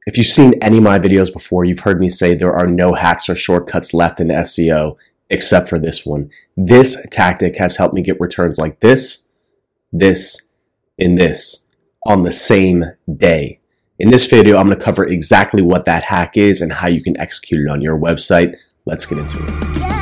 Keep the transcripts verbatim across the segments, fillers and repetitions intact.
If you've seen any of my videos before, you've heard me say there are no hacks or shortcuts left in S E O except for this one. This tactic has helped me get returns like this, this, and this on the same day. In this video, I'm going to cover exactly what that hack is and how you can execute it on your website. Let's get into it.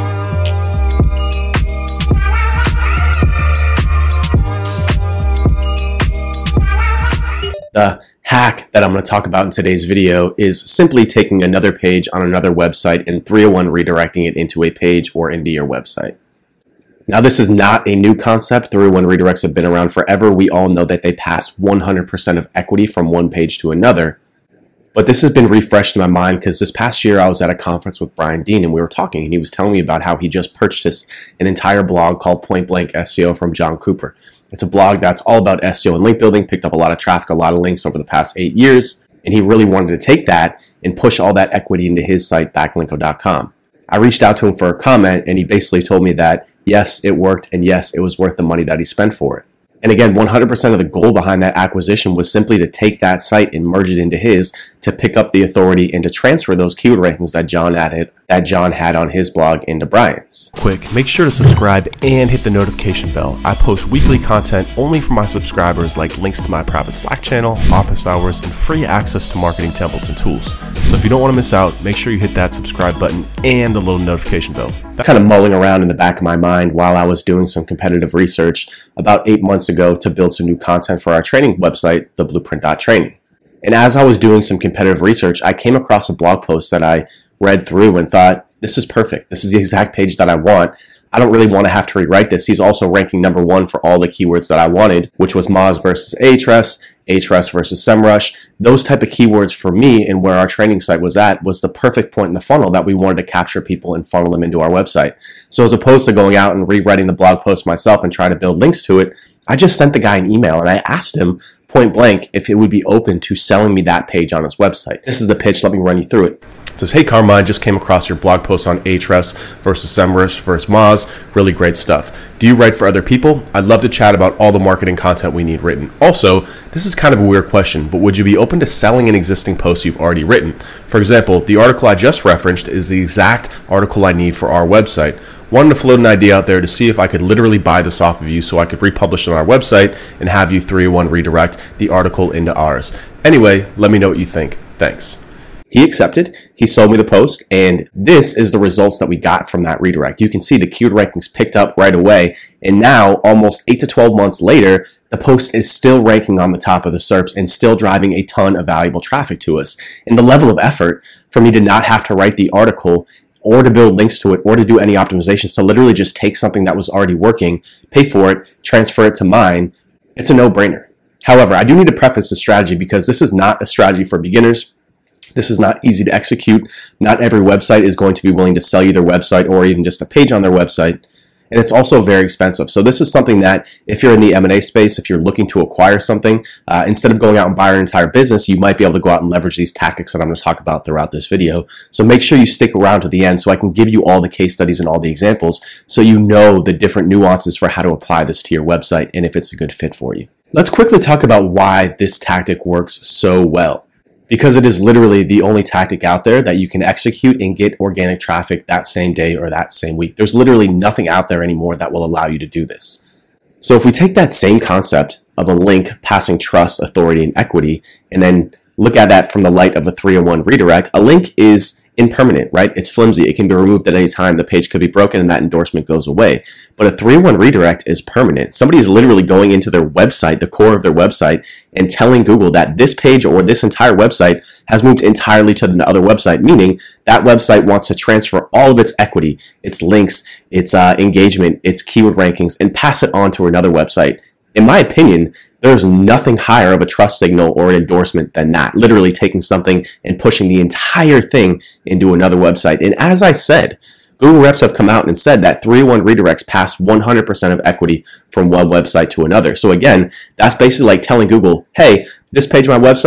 The hack that I'm going to talk about in today's video is simply taking another page on another website and three oh one redirecting it into a page or into your website. Now, this is not a new concept. three oh one redirects have been around forever. We all know that they pass one hundred percent of equity from one page to another. But this has been refreshed in my mind because this past year I was at a conference with Brian Dean and we were talking and he was telling me about how he just purchased an entire blog called Point Blank S E O from John Cooper. It's a blog that's all about S E O and link building, picked up a lot of traffic, a lot of links over the past eight years. And he really wanted to take that and push all that equity into his site, backlinko dot com. I reached out to him for a comment and he basically told me that yes, it worked and yes, it was worth the money that he spent for it. And again, one hundred percent of the goal behind that acquisition was simply to take that site and merge it into his, to pick up the authority and to transfer those keyword rankings that John added, that John had on his blog into Brian's. Quick, make sure to subscribe and hit the notification bell. I post weekly content only for my subscribers, like links to my private Slack channel, office hours, and free access to marketing templates and tools. So if you don't want to miss out, make sure you hit that subscribe button and the little notification bell. That kind of mulling around in the back of my mind while I was doing some competitive research about eight months ago to build some new content for our training website, the blueprint dot training. And as I was doing some competitive research, I came across a blog post that I read through and thought, this is perfect. This is the exact page that I want. I don't really want to have to rewrite this. He's also ranking number one for all the keywords that I wanted, which was Moz versus Ahrefs, Ahrefs versus SEMrush. Those type of keywords for me and where our training site was at was the perfect point in the funnel that we wanted to capture people and funnel them into our website. So as opposed to going out and rewriting the blog post myself and trying to build links to it, I just sent the guy an email and I asked him point blank if it would be open to selling me that page on his website. This is the pitch. Let me run you through it. It says, hey Carmine, just came across your blog post on Ahrefs versus SEMrush versus Moz. Really great stuff. Do you write for other people? I'd love to chat about all the marketing content we need written. Also, this is kind of a weird question, but would you be open to selling an existing post you've already written? For example, the article I just referenced is the exact article I need for our website. Wanted to float an idea out there to see if I could literally buy this off of you so I could republish it on our website and have you three oh one redirect the article into ours. Anyway, let me know what you think. Thanks. He accepted, he sold me the post, and this is the results that we got from that redirect. You can see the keyword rankings picked up right away, and now, almost eight to twelve months later, the post is still ranking on the top of the S E R Ps and still driving a ton of valuable traffic to us. And the level of effort for me to not have to write the article or to build links to it or to do any optimizations, to literally just take something that was already working, pay for it, transfer it to mine, it's a no-brainer. However, I do need to preface this strategy because this is not a strategy for beginners. This is not easy to execute. Not every website is going to be willing to sell you their website or even just a page on their website. And it's also very expensive. So this is something that if you're in the M and A space, if you're looking to acquire something, uh, instead of going out and buying an entire business, you might be able to go out and leverage these tactics that I'm going to talk about throughout this video. So make sure you stick around to the end so I can give you all the case studies and all the examples so you know the different nuances for how to apply this to your website and if it's a good fit for you. Let's quickly talk about why this tactic works so well. Because it is literally the only tactic out there that you can execute and get organic traffic that same day or that same week. There's literally nothing out there anymore that will allow you to do this. So if we take that same concept of a link passing trust, authority, and equity, and then look at that from the light of a three oh one redirect, a link is impermanent, right? It's flimsy. It can be removed at any time. The page could be broken and that endorsement goes away. But a three oh one redirect is permanent. Somebody is literally going into their website, the core of their website, and telling Google that this page or this entire website has moved entirely to the other website, meaning that website wants to transfer all of its equity, its links, its uh, engagement, its keyword rankings, and pass it on to another website. In my opinion, there's nothing higher of a trust signal or an endorsement than that, literally taking something and pushing the entire thing into another website. And as I said, Google reps have come out and said that three oh one redirects pass one hundred percent of equity from one website to another. So again, that's basically like telling Google, hey, this page on my website,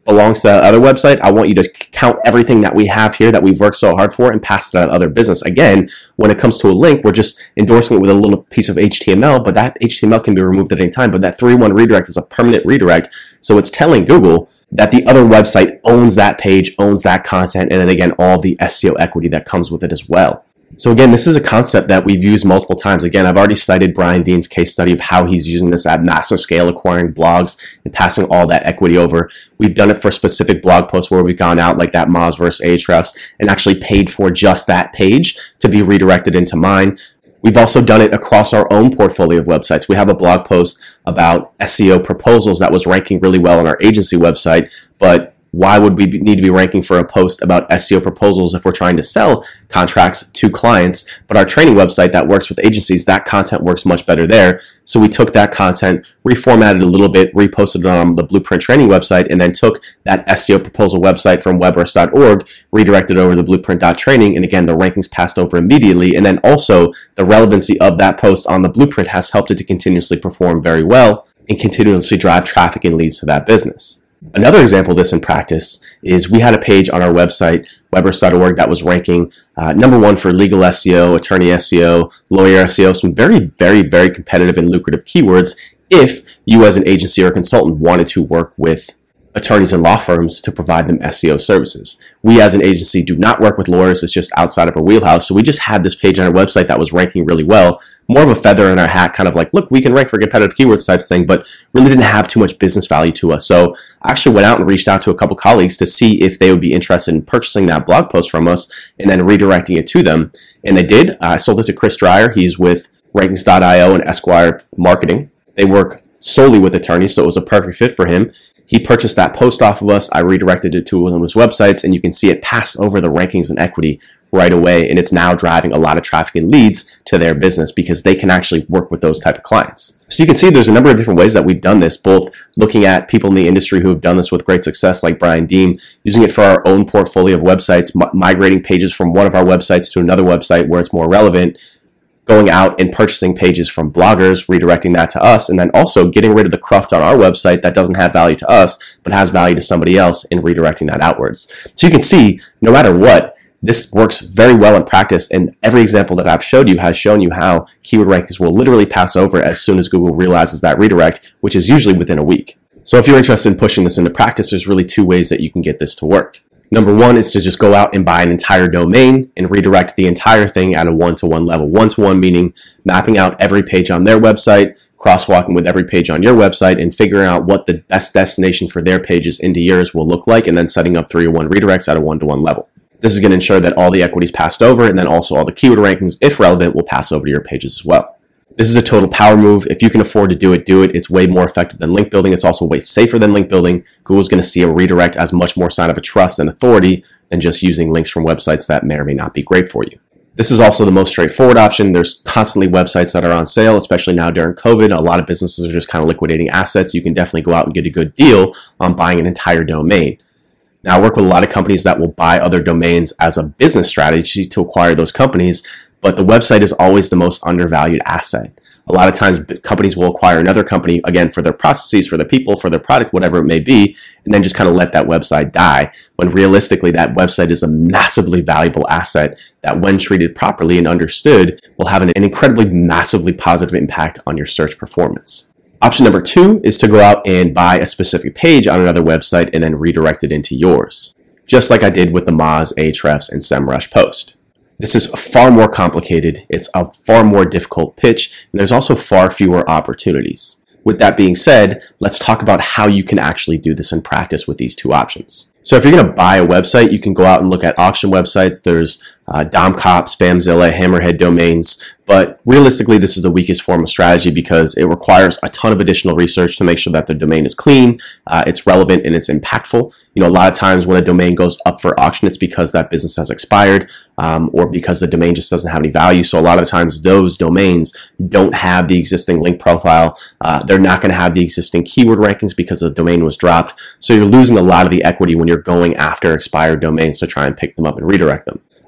belongs to that other website, I want you to count everything that we have here that we've worked so hard for and pass to that other business. Again, when it comes to a link, we're just endorsing it with a little piece of H T M L, but that H T M L can be removed at any time. But that three one redirect is a permanent redirect. So it's telling Google that the other website owns that page, owns that content, and then again, all the S E O equity that comes with it as well. So again, this is a concept that we've used multiple times. Again, I've already cited Brian Dean's case study of how he's using this at massive scale, acquiring blogs and passing all that equity over. We've done it for specific blog posts where we've gone out like that Moz versus Ahrefs and actually paid for just that page to be redirected into mine. We've also done it across our own portfolio of websites. We have a blog post about S E O proposals that was ranking really well on our agency website, but why would we need to be ranking for a post about S E O proposals if we're trying to sell contracts to clients? But our training website that works with agencies, that content works much better there. So we took that content, reformatted a little bit, reposted it on the Blueprint training website, and then took that S E O proposal website from Webburst dot org, redirected over to Blueprint dot training, and again, the rankings passed over immediately. And then also the relevancy of that post on the Blueprint has helped it to continuously perform very well and continuously drive traffic and leads to that business. Another example of this in practice is we had a page on our website, Webburst dot org, that was ranking uh, number one for legal S E O, attorney S E O, lawyer S E O, some very, very, very competitive and lucrative keywords if you as an agency or consultant wanted to work with attorneys and law firms to provide them S E O services. We as an agency do not work with lawyers. It's just outside of our wheelhouse. So we just had this page on our website that was ranking really well, more of a feather in our hat, kind of like, look, we can rank for competitive keywords type thing, but really didn't have too much business value to us. So I actually went out and reached out to a couple colleagues to see if they would be interested in purchasing that blog post from us and then redirecting it to them. And they did. I sold it to Chris Dreyer. He's with Rankings dot i o and Esquire Marketing. They work solely with attorneys, so it was a perfect fit for him. He purchased that post off of us. I redirected it to one of his websites, and you can see it pass over the rankings and equity right away, and it's now driving a lot of traffic and leads to their business because they can actually work with those type of clients. So you can see there's a number of different ways that we've done this, both looking at people in the industry who have done this with great success, like Brian Dean, using it for our own portfolio of websites, m- migrating pages from one of our websites to another website where it's more relevant, going out and purchasing pages from bloggers, redirecting that to us, and then also getting rid of the cruft on our website that doesn't have value to us, but has value to somebody else, and redirecting that outwards. So you can see, no matter what, this works very well in practice, and every example that I've showed you has shown you how keyword rankings will literally pass over as soon as Google realizes that redirect, which is usually within a week. So if you're interested in pushing this into practice, there's really two ways that you can get this to work. Number one is to just go out and buy an entire domain and redirect the entire thing at a one-to-one level. One-to-one meaning mapping out every page on their website, crosswalking with every page on your website, and figuring out what the best destination for their pages into yours will look like, and then setting up three or one redirects at a one-to-one level. This is going to ensure that all the equity is passed over, and then also all the keyword rankings, if relevant, will pass over to your pages as well. This is a total power move. If you can afford to do it, do it. It's way more effective than link building. It's also way safer than link building. Google's going to see a redirect as much more sign of a trust and authority than just using links from websites that may or may not be great for you. This is also the most straightforward option. There's constantly websites that are on sale, especially now during COVID. A lot of businesses are just kind of liquidating assets. You can definitely go out and get a good deal on buying an entire domain. Now, I work with a lot of companies that will buy other domains as a business strategy to acquire those companies, but the website is always the most undervalued asset. A lot of times companies will acquire another company, again, for their processes, for their people, for their product, whatever it may be, and then just kind of let that website die, when realistically that website is a massively valuable asset that, when treated properly and understood, will have an, an incredibly massively positive impact on your search performance. Option number two is to go out and buy a specific page on another website and then redirect it into yours, just like I did with the Moz, Ahrefs, and SEMrush post. This is far more complicated, it's a far more difficult pitch, and there's also far fewer opportunities. With that being said, let's talk about how you can actually do this in practice with these two options. So if you're going to buy a website, you can go out and look at auction websites. There's uh, DomCop, Spamzilla, Hammerhead domains, but realistically, this is the weakest form of strategy because it requires a ton of additional research to make sure that the domain is clean, uh, it's relevant, and it's impactful. You know, a lot of times when a domain goes up for auction, it's because that business has expired um, or because the domain just doesn't have any value. So a lot of times those domains don't have the existing link profile. Uh, they're not going to have the existing keyword rankings because the domain was dropped. So you're losing a lot of the equity when you're going after expired domains to try and pick them up and redirect them.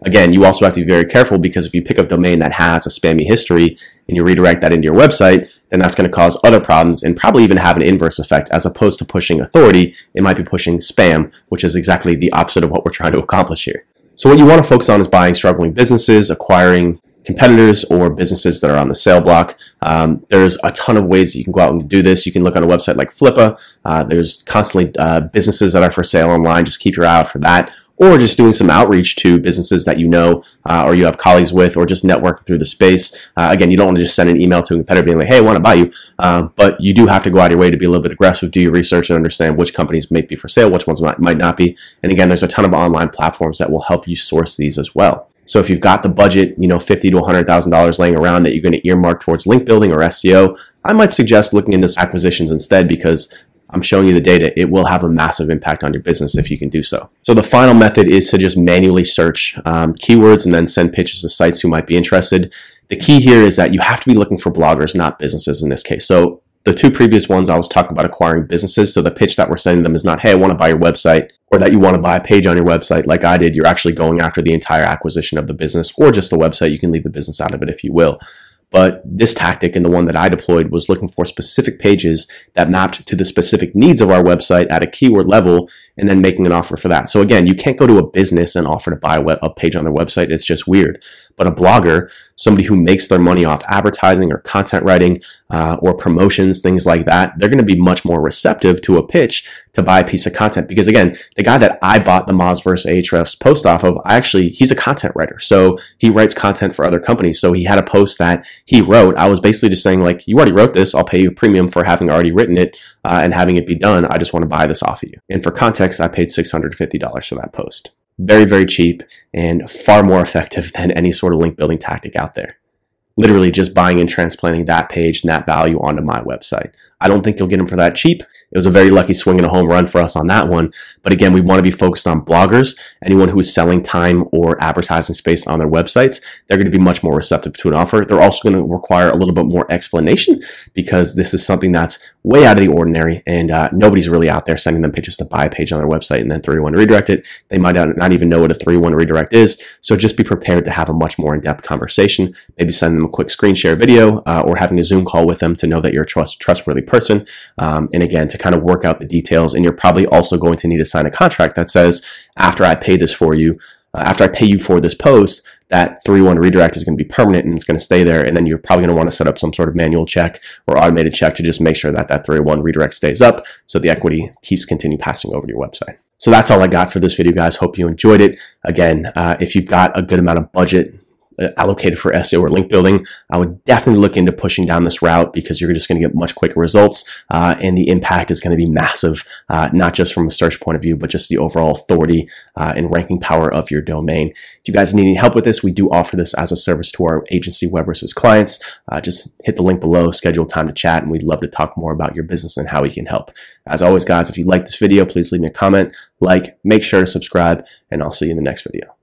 Again, you also have to be very careful because if you pick up a domain that has a spammy history and you redirect that into your website, then that's going to cause other problems and probably even have an inverse effect. As opposed to pushing authority, it might be pushing spam, which is exactly the opposite of what we're trying to accomplish here. So what you want to focus on is buying struggling businesses, acquiring competitors, or businesses that are on the sale block. Um, there's a ton of ways that you can go out and do this. You can look on a website like Flippa. Uh, there's constantly uh, businesses that are for sale online. Just keep your eye out for that. Or just doing some outreach to businesses that you know uh, or you have colleagues with, or just networking through the space. Uh, again, you don't want to just send an email to a competitor being like, hey, I want to buy you. Uh, but you do have to go out of your way to be a little bit aggressive, do your research, and understand which companies may be for sale, which ones might, might not be. And again, there's a ton of online platforms that will help you source these as well. So if you've got the budget, you know, fifty thousand to one hundred thousand dollars laying around that you're going to earmark towards link building or S E O, I might suggest looking into acquisitions instead, because I'm showing you the data. It will have a massive impact on your business if you can do so. So the final method is to just manually search um, keywords and then send pitches to sites who might be interested. The key here is that you have to be looking for bloggers, not businesses in this case. So the two previous ones, I was talking about acquiring businesses. So the pitch that we're sending them is not, hey, I want to buy your website, or that you want to buy a page on your website like I did. You're actually going after the entire acquisition of the business, or just the website. You can leave the business out of it if you will. But this tactic, and the one that I deployed, was looking for specific pages that mapped to the specific needs of our website at a keyword level, and then making an offer for that. So again, you can't go to a business and offer to buy a, web, a page on their website. It's just weird. But a blogger, somebody who makes their money off advertising or content writing uh, or promotions, things like that, they're going to be much more receptive to a pitch to buy a piece of content. Because again, the guy that I bought the Moz versus Ahrefs post off of, I actually, he's a content writer. So he writes content for other companies. So he had a post that he wrote. I was basically just saying, like, you already wrote this. I'll pay you a premium for having already written it uh, and having it be done. I just want to buy this off of you. And for context, I paid six hundred fifty dollars for that post. Very, very cheap and far more effective than any sort of link building tactic out there. Literally just buying and transplanting that page and that value onto my website. I don't think you'll get them for that cheap. It was a very lucky swing and a home run for us on that one. But again, we want to be focused on bloggers. Anyone who is selling time or advertising space on their websites, they're going to be much more receptive to an offer. They're also going to require a little bit more explanation, because this is something that's way out of the ordinary, and uh, nobody's really out there sending them pitches to buy a page on their website and then three one redirect it. They might not even know what a three one redirect is. So just be prepared to have a much more in-depth conversation. Maybe send them a quick screen share video uh, or having a Zoom call with them to know that you're a trust, trustworthy person. Um, and again, to kind of work out the details. And you're probably also going to need to sign a contract that says, after I pay this for you, uh, after I pay you for this post, that three one redirect is going to be permanent and it's going to stay there. And then you're probably going to want to set up some sort of manual check or automated check to just make sure that that three one redirect stays up, so the equity keeps continue passing over to your website. So that's all I got for this video, guys. Hope you enjoyed it. Again, uh, if you've got a good amount of budget allocated for S E O or link building, I would definitely look into pushing down this route, because you're just going to get much quicker results, uh, and the impact is going to be massive, uh, not just from a search point of view, but just the overall authority uh, and ranking power of your domain. If you guys need any help with this, we do offer this as a service to our agency, Web Versus clients. Uh, just hit the link below, schedule time to chat, and we'd love to talk more about your business and how we can help. As always, guys, if you like this video, please leave me a comment, like, make sure to subscribe, and I'll see you in the next video.